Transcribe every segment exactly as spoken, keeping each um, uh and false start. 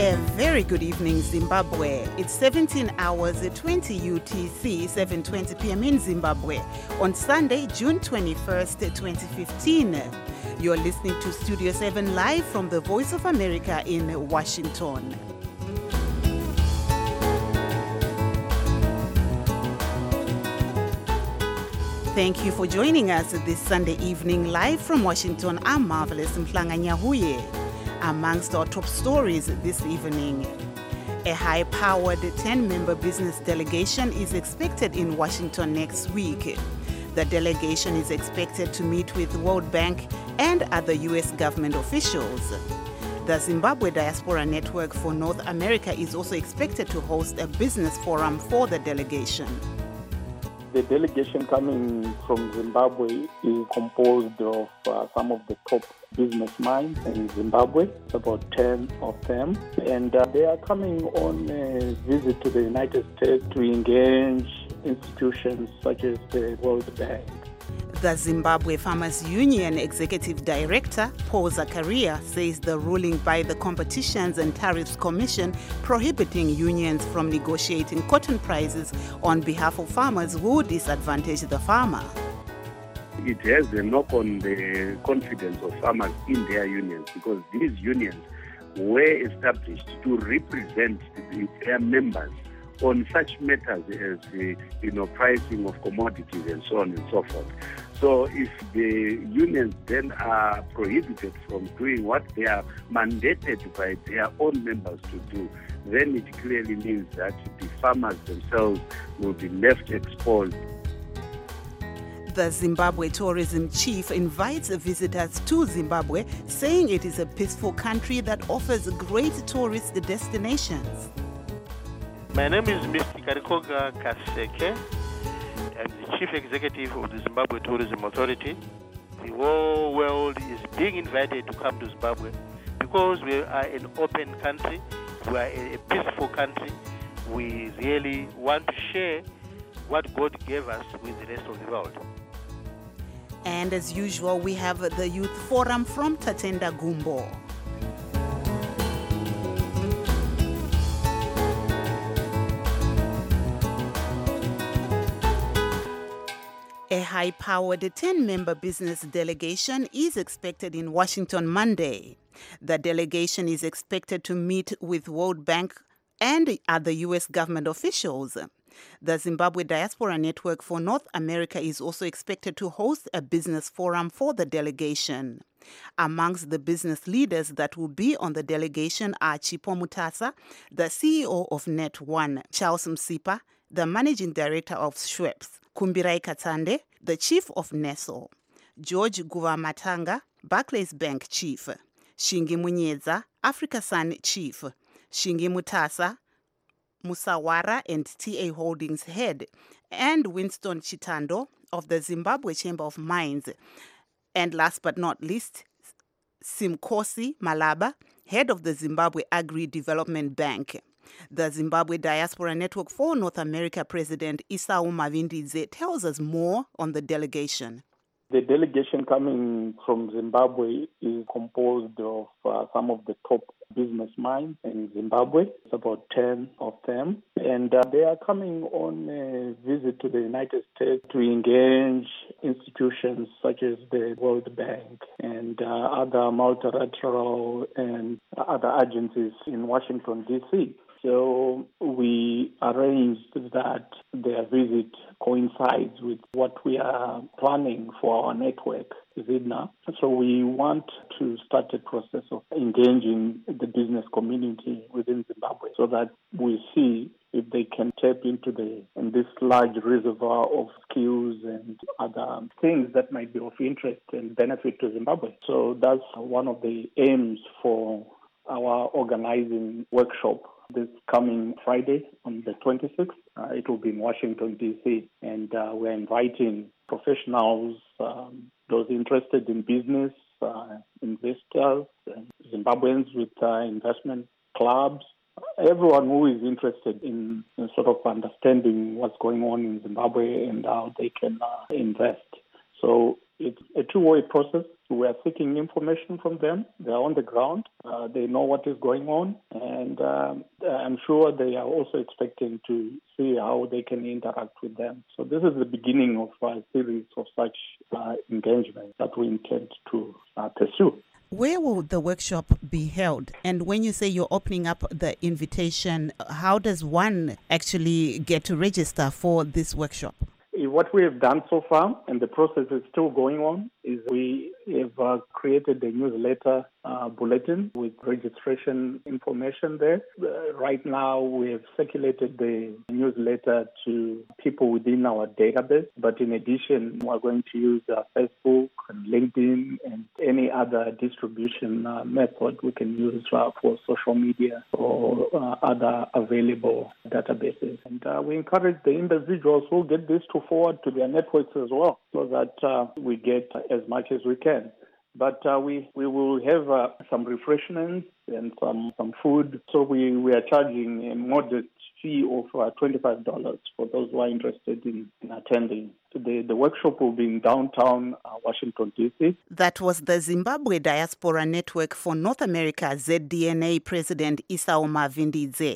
A very good evening, Zimbabwe. It's seventeen hours, twenty U T C, seven twenty p.m. in Zimbabwe on Sunday, June twenty-first, twenty fifteen. You're listening to Studio seven live from the Voice of America in Washington. Thank you for joining us this Sunday evening live from Washington. I'm Marvelous Mhlanga-Nyahuye. Amongst our top stories this evening, a high-powered ten-member business delegation is expected in Washington next week. The delegation is expected to meet with World Bank and other U S government officials. The Zimbabwe Diaspora Network for North America is also expected to host a business forum for the delegation. The delegation coming from Zimbabwe is composed of uh, some of the top business minds in Zimbabwe, about ten of them. And uh, they are coming on a visit to the United States to engage institutions such as the World Bank. The Zimbabwe Farmers Union Executive Director, Paul Zakaria, says the ruling by the Competitions and Tariffs Commission prohibiting unions from negotiating cotton prices on behalf of farmers will disadvantage the farmer. It has a knock on the confidence of farmers in their unions, because these unions were established to represent the, their members on such matters as the you know, pricing of commodities and so on and so forth. So if the unions then are prohibited from doing what they are mandated by their own members to do, then it clearly means that the farmers themselves will be left exposed. The Zimbabwe tourism chief invites visitors to Zimbabwe, saying it is a peaceful country that offers great tourist destinations. My name is Mister Karikoga Kaseke. I'm the Chief Executive of the Zimbabwe Tourism Authority. The whole world is being invited to come to Zimbabwe because we are an open country, we are a peaceful country. We really want to share what God gave us with the rest of the world. And as usual, we have the Youth Forum from Tatenda Gumbo. A high-powered ten-member business delegation is expected in Washington Monday. The delegation is expected to meet with World Bank and other U S government officials. The Zimbabwe Diaspora Network for North America is also expected to host a business forum for the delegation. Amongst the business leaders that will be on the delegation are Chipo Mutasa, the C E O of Net One, Charles Msipa, the managing director of Schweppes, Kumbirai Katande, the chief of Nestle, George Guvamatanga, Barclays Bank chief, Shingi Munyeza, Africa Sun chief, Shingi Mutasa, Musawara and T A Holdings head, and Winston Chitando of the Zimbabwe Chamber of Mines. And last but not least, Simkosi Malaba, head of the Zimbabwe Agri-Development Bank. The Zimbabwe Diaspora Network for North America President Isao Mavindidze tells us more on the delegation. The delegation coming from Zimbabwe is composed of uh, some of the top business minds in Zimbabwe. It's about ten of them. And uh, they are coming on a visit to the United States to engage institutions such as the World Bank and uh, other multilateral and other agencies in Washington, D C So we arranged that their visit coincides with what we are planning for our network, Zidna. So we want to start a process of engaging the business community within Zimbabwe so that we see if they can tap into the in this large reservoir of skills and other things that might be of interest and benefit to Zimbabwe. So that's one of the aims for our organizing workshop this coming Friday on the twenty-sixth. Uh, it will be in Washington, D C, and uh, we're inviting professionals, um, those interested in business, uh, investors, and Zimbabweans with uh, investment clubs, everyone who is interested in, in sort of understanding what's going on in Zimbabwe and how they can uh, invest. So It's a two-way process. We are seeking information from them. They are on the ground. Uh, they know what is going on. And um, I'm sure they are also expecting to see how they can interact with them. So this is the beginning of a series of such uh, engagements that we intend to uh, pursue. Where will the workshop be held? And when you say you're opening up the invitation, how does one actually get to register for this workshop? What we have done so far, and the process is still going on, is we have uh, created a newsletter uh, bulletin with registration information there. Uh, right now, we have circulated the newsletter to people within our database, but in addition, we're going to use uh, Facebook and LinkedIn and any other distribution uh, method we can use uh, for social media or uh, other available databases. And uh, we encourage the individuals who get this to forward to their networks as well, so that uh, we get as much as we can. But uh, we, we will have uh, some refreshments and some, some food. So we, we are charging a modest fee of uh, twenty-five dollars for those who are interested in, in attending. The, the workshop will be in downtown uh, Washington, D C. That was the Zimbabwe Diaspora Network for North America, Z D N A President Isaoma Vindidze.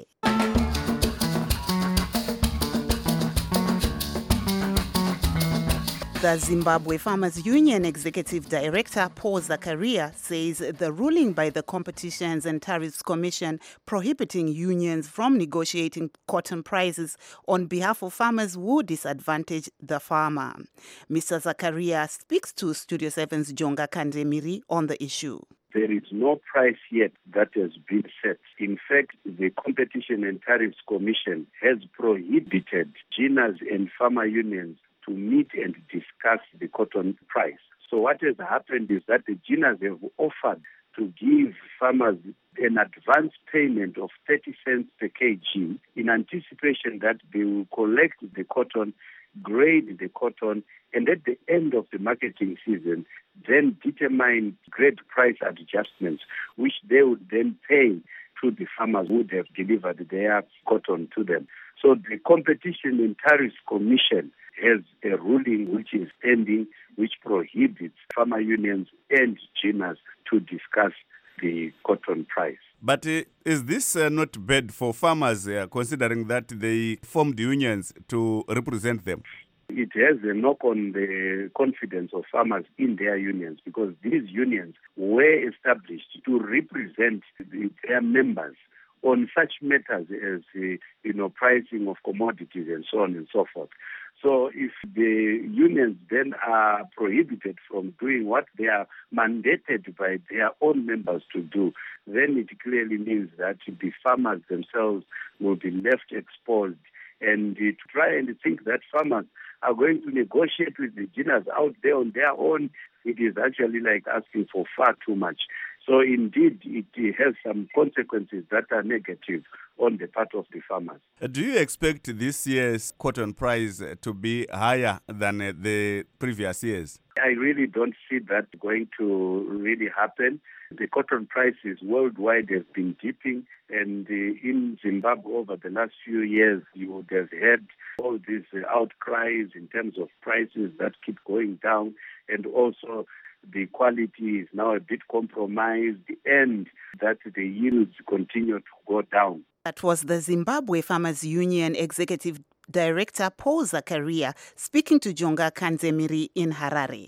The Zimbabwe Farmers Union Executive Director Paul Zakaria says the ruling by the Competitions and Tariffs Commission prohibiting unions from negotiating cotton prices on behalf of farmers would disadvantage the farmer. Mister Zakaria speaks to Studio seven's Jonga Kandemiri on the issue. There is no price yet that has been set. In fact, the Competition and Tariffs Commission has prohibited G N As and farmer unions to meet and discuss the cotton price. So what has happened is that the G N As have offered to give farmers an advance payment of thirty cents per kg in anticipation that they will collect the cotton, grade the cotton, and at the end of the marketing season, then determine grade price adjustments, which they would then pay to the farmers who would have delivered their cotton to them. So the Competition and Tariffs Commission has a ruling which is pending, which prohibits farmer unions and G N As to discuss the cotton price. But uh, is this uh, not bad for farmers, uh, considering that they formed unions to represent them? It has a knock on the confidence of farmers in their unions, because these unions were established to represent the, their members on such matters as uh, you know, pricing of commodities and so on and so forth. So if the unions then are prohibited from doing what they are mandated by their own members to do, then it clearly means that the farmers themselves will be left exposed. And uh, to try and think that farmers are going to negotiate with the G N As out there on their own, it is actually like asking for far too much. So indeed, it has some consequences that are negative on the part of the farmers. Do you expect this year's cotton price to be higher than the previous years? I really don't see that going to really happen. The cotton prices worldwide have been dipping, and uh, in Zimbabwe over the last few years, you would have had all these uh, outcries in terms of prices that keep going down, and also the quality is now a bit compromised, and that the yields continue to go down. That was the Zimbabwe Farmers Union Executive Director Paul Zakaria speaking to Jonga Kanzemiri in Harare.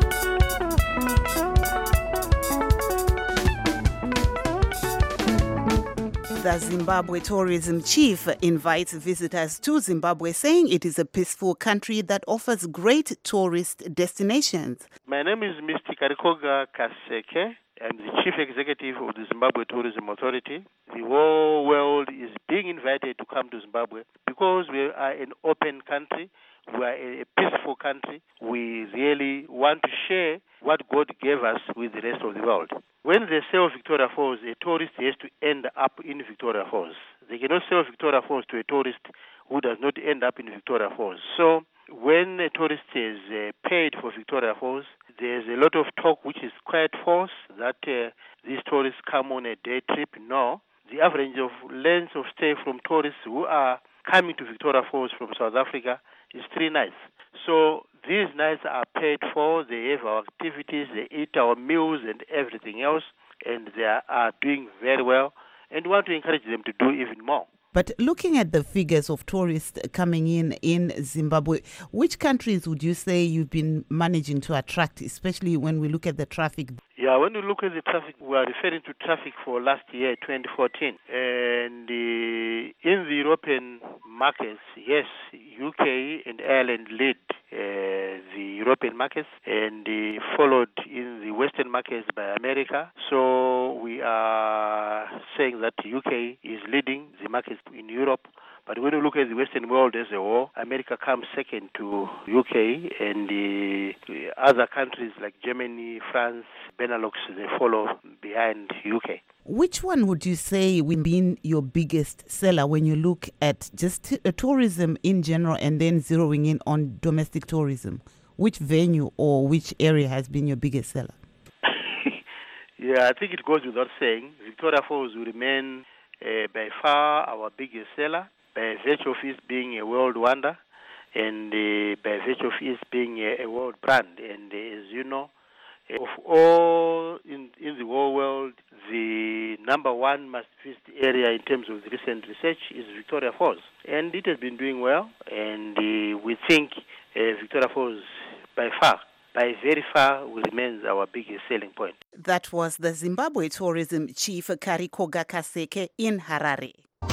The Zimbabwe tourism chief invites visitors to Zimbabwe, saying it is a peaceful country that offers great tourist destinations. My name is Mister Karikoga Kaseke. I'm the chief executive of the Zimbabwe Tourism Authority. The whole world is being invited to come to Zimbabwe because we are an open country. We are a peaceful country. We really want to share what God gave us with the rest of the world. When they sell Victoria Falls, a tourist has to end up in Victoria Falls. They cannot sell Victoria Falls to a tourist who does not end up in Victoria Falls. So when a tourist is uh, paid for Victoria Falls, there's a lot of talk which is quite false that uh, these tourists come on a day trip. No. The average of length of stay from tourists who are coming to Victoria Falls from South Africa is three nights. So these nights are paid for. They have our activities, they eat our meals and everything else, and they are, are doing very well. And we want to encourage them to do even more. But looking at the figures of tourists coming in in Zimbabwe, which countries would you say you've been managing to attract, especially when we look at the traffic? Yeah, when we look at the traffic, we are referring to traffic for last year, twenty fourteen. And uh, in the European markets, yes, U K and Ireland lead uh, the European markets, and uh, followed in the Western markets by America. So we are saying that U K is leading the markets in Europe. But when you look at the Western world as a whole, America comes second to U K, and the other countries like Germany, France, Benelux, they follow behind U K. Which one would you say would be your biggest seller when you look at just t- tourism in general and then zeroing in on domestic tourism? Which venue or which area has been your biggest seller? Yeah, I think it goes without saying. Victoria Falls will remain uh, by far our biggest seller, by virtue of it being a world wonder, and uh, by virtue of it being a, a world brand. And uh, as you know, uh, of all in, in the whole world, the number one must-visit area in terms of the recent research is Victoria Falls. And it has been doing well, and uh, we think uh, Victoria Falls, by far, by very far, will remain our biggest selling point. That was the Zimbabwe Tourism Chief Karikoga Kaseke in Harare.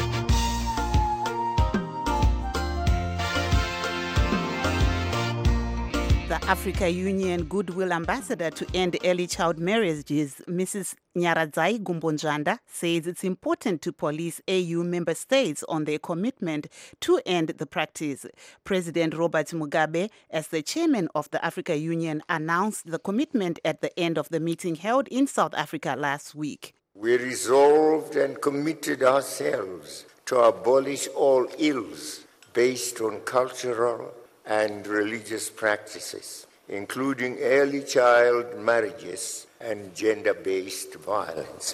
The Africa Union Goodwill Ambassador to End Early Child Marriages, Missus Nyaradzai Gumbonjanda, says it's important to police A U member states on their commitment to end the practice. President Robert Mugabe, as the chairman of the Africa Union, announced the commitment at the end of the meeting held in South Africa last week. We resolved and committed ourselves to abolish all ills based on cultural and religious practices, including early child marriages and gender-based violence.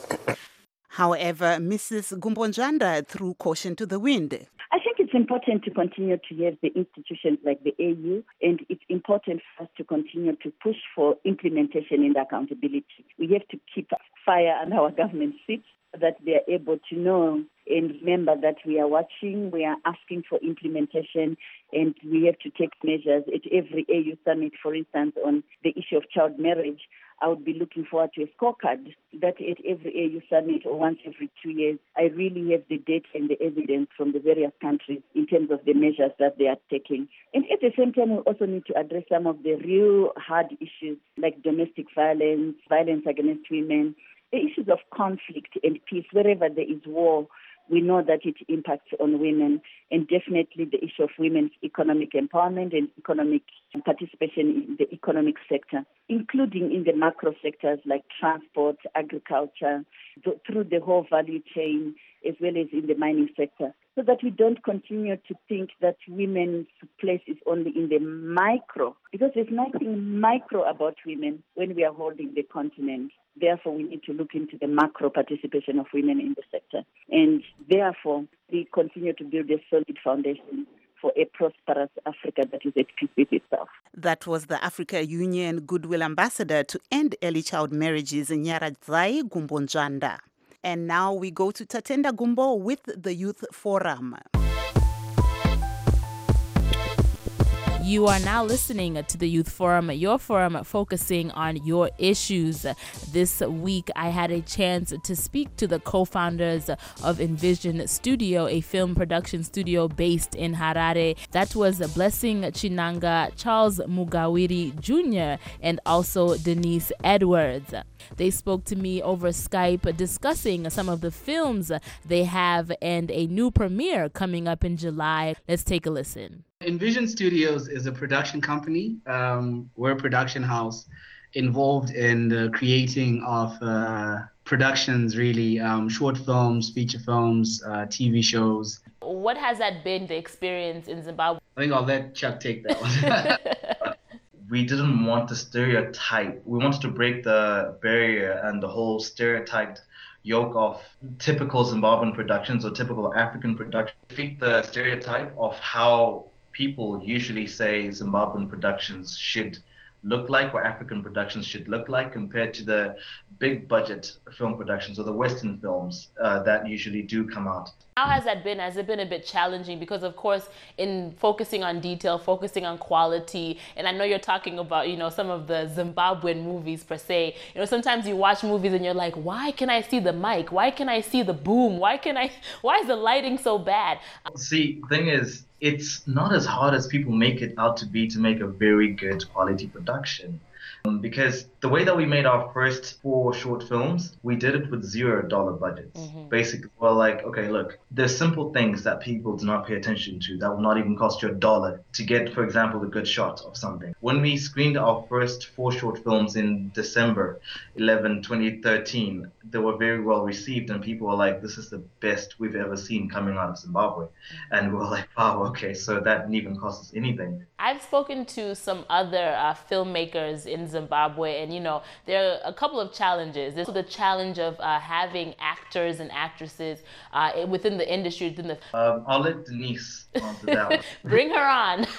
However, Missus Gumbonjanda threw caution to the wind. I think it's important to continue to have the institutions like the A U, and it's important for us to continue to push for implementation and accountability. We have to keep fire under our government's feet so that they are able to know and remember that we are watching, we are asking for implementation, and we have to take measures at every A U summit, for instance, on the issue of child marriage. I would be looking forward to a scorecard that at every A U summit or once every two years, I really have the data and the evidence from the various countries in terms of the measures that they are taking. And at the same time, we also need to address some of the real hard issues like domestic violence, violence against women, the issues of conflict and peace. Wherever there is war, we know that it impacts on women, and definitely the issue of women's economic empowerment and economic participation in the economic sector, including in the macro sectors like transport, agriculture, th- through the whole value chain, as well as in the mining sector, so that we don't continue to think that women's place is only in the micro, because there's nothing micro about women when we are holding the continent. Therefore, we need to look into the macro participation of women in the sector. And therefore, we continue to build a solid foundation for a prosperous Africa that is at peace with itself. That was the Africa Union Goodwill Ambassador to End Early Child Marriages, Nyaradzai Gumbonjanda. And now we go to Tatenda Gumbo with the Youth Forum. You are now listening to the Youth Forum, your forum focusing on your issues. This week, I had a chance to speak to the co-founders of Envision Studio, a film production studio based in Harare. That was Blessing Chinanga, Charles Mugawiri Junior, and also Denise Edwards. They spoke to me over Skype discussing some of the films they have and a new premiere coming up in July. Let's take a listen. Envision Studios is a production company. Um, we're a production house involved in the creating of uh, productions, really, um, short films, feature films, uh, T V shows. What has that been, the experience in Zimbabwe? I think I'll let Chuck take that one. We didn't want the stereotype. We wanted to break the barrier and the whole stereotyped yoke of typical Zimbabwean productions or typical African productions. Defeat the stereotype of how people usually say Zimbabwean productions should look like, or African productions should look like, compared to the big budget film productions or the Western films uh, that usually do come out. How has that been? Has it been a bit challenging? Because of course, in focusing on detail, focusing on quality, and I know you're talking about, you know, some of the Zimbabwean movies per se, you know, sometimes you watch movies and you're like, why can I see the mic? Why can I see the boom? Why can I, why is the lighting so bad? See, the thing is, it's not as hard as people make it out to be to make a very good quality production. Um, because the way that we made our first four short films, we did it with zero dollar budgets. Mm-hmm. Basically, well, like, okay, look, there's simple things that people do not pay attention to that will not even cost you a dollar to get, for example, a good shot of something. When we screened our first four short films in December eleventh, twenty thirteen, they were very well received, and people were like, this is the best we've ever seen coming out of Zimbabwe. Mm-hmm. And we were like, wow, okay, so that didn't even cost us anything. I've spoken to some other uh, filmmakers in Zimbabwe, and you know, there are a couple of challenges. There's the challenge of uh, having actors and actresses uh, within the industry. Within the um, I'll let Denise answer that one. Bring her on.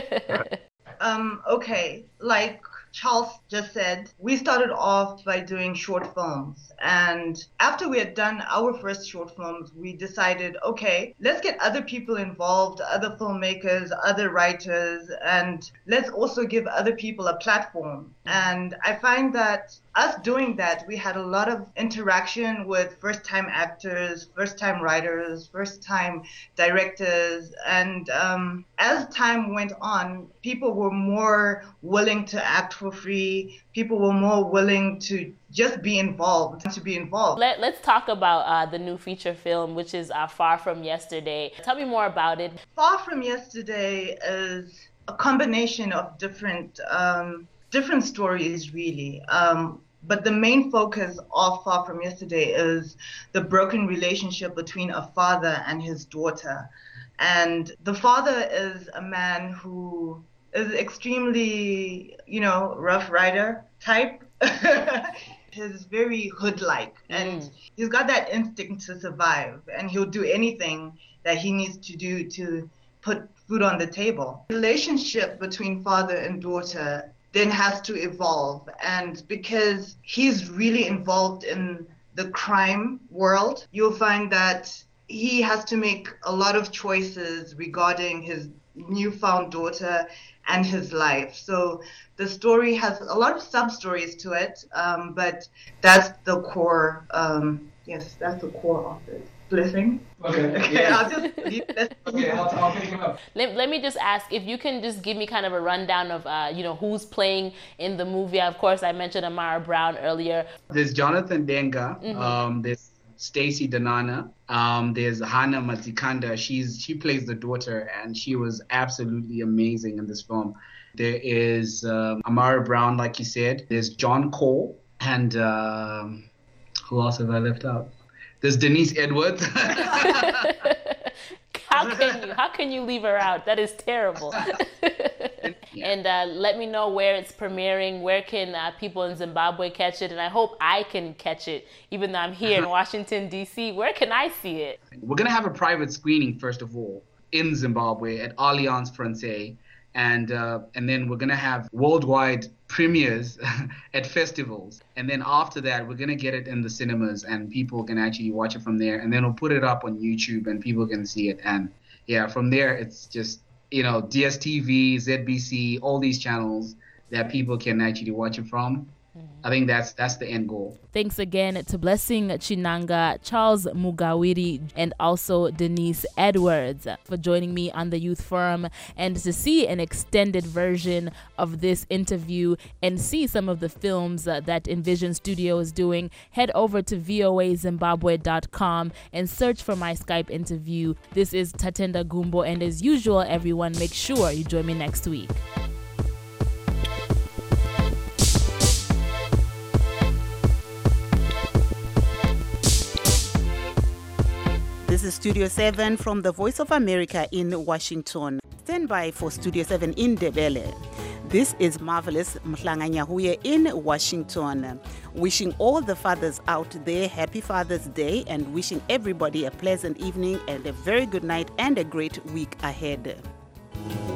um, okay, like Charles just said, we started off by doing short films. And after we had done our first short films, we decided, okay, let's get other people involved, other filmmakers, other writers, and let's also give other people a platform. And I find that us doing that, we had a lot of interaction with first-time actors, first-time writers, first-time directors. And um, as time went on, people were more willing to act for free. People were more willing to just be involved, to be involved. Let, let's talk about uh, the new feature film, which is uh, Far From Yesterday. Tell me more about it. Far From Yesterday is a combination of different um, different stories, really. Um, but the main focus of Far From Yesterday is the broken relationship between a father and his daughter. And the father is a man who is extremely, you know, Rough Rider type. He's very hood-like, and mm. he's got that instinct to survive, and he'll do anything that he needs to do to put food on the table. The relationship between father and daughter then has to evolve, and because he's really involved in the crime world, you'll find that he has to make a lot of choices regarding his newfound daughter and his life. So the story has a lot of sub-stories to it, um, but that's the core, um, yes, that's the core of it. Blessing. Okay. Okay, Yeah. I'll just leave that. Okay, I'll, I'll take him up. Let, let me just ask if you can just give me kind of a rundown of, uh, you know, who's playing in the movie. Of course, I mentioned Amara Brown earlier. There's Jonathan Denga. Mm-hmm. Um, there's Stacey Danana. Um, there's Hannah Mazikanda. She's she plays the daughter, and she was absolutely amazing in this film. There is um, Amara Brown, like you said. There's John Cole, and um, who else have I left out? There's Denise Edwards. How can you? How can you leave her out? That is terrible. Yeah. And uh, let me know where it's premiering. Where can uh, people in Zimbabwe catch it? And I hope I can catch it, even though I'm here in Washington, D C. Where can I see it? We're gonna have a private screening first of all in Zimbabwe at Alliance Francaise, and uh, and then we're gonna have worldwide premieres at festivals. And then after that, we're gonna get it in the cinemas, and people can actually watch it from there. And then we'll put it up on YouTube, and people can see it. And yeah, from there, it's just, you know, D S T V, Z B C, all these channels that people can actually watch it from. Mm-hmm. I think that's that's the end goal. Thanks again to Blessing Chinanga, Charles Mugawiri, and also Denise Edwards for joining me on the Youth Forum. And to see an extended version of this interview and see some of the films uh, that Envision Studio is doing, head over to V O A Zimbabwe dot com and search for my Skype interview. This is Tatenda Gumbo, and as usual, everyone, make sure you join me next week. This is Studio seven from the Voice of America in Washington. Stand by for Studio seven in Ndebele. This is Marvelous Mhlanganyahuye in Washington. Wishing all the fathers out there happy Father's Day, and wishing everybody a pleasant evening and a very good night and a great week ahead.